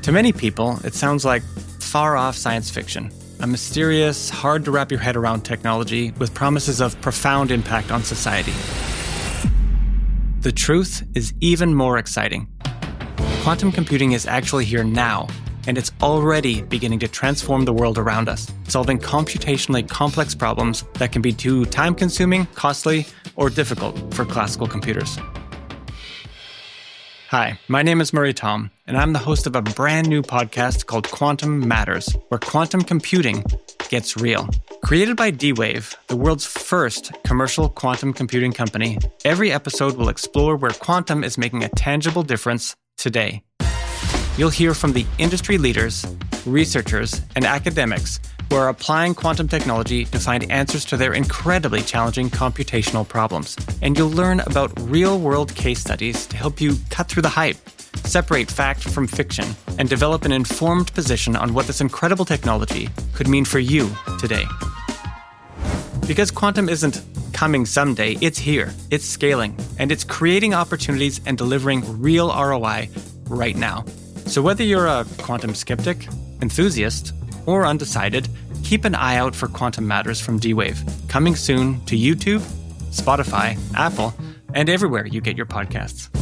To many people, it sounds like far-off science fiction, a mysterious, hard-to-wrap-your-head-around technology with promises of profound impact on society. The truth is even more exciting. Quantum computing is actually here now, and it's already beginning to transform the world around us, solving computationally complex problems that can be too time-consuming, costly, or difficult for classical computers. Hi, my name is Murray Tom, and I'm the host of a brand new podcast called Quantum Matters, where quantum computing gets real. Created by D-Wave, the world's first commercial quantum computing company, every episode will explore where quantum is making a tangible difference today. You'll hear from the industry leaders, researchers, and academics who are applying quantum technology to find answers to their incredibly challenging computational problems. And you'll learn about real-world case studies to help you cut through the hype, separate fact from fiction, and develop an informed position on what this incredible technology could mean for you today. Because quantum isn't coming someday, it's here, it's scaling, and it's creating opportunities and delivering real ROI right now. So whether you're a quantum skeptic, enthusiast, or undecided, keep an eye out for Quantum Matters from D-Wave, coming soon to YouTube, Spotify, Apple, and everywhere you get your podcasts.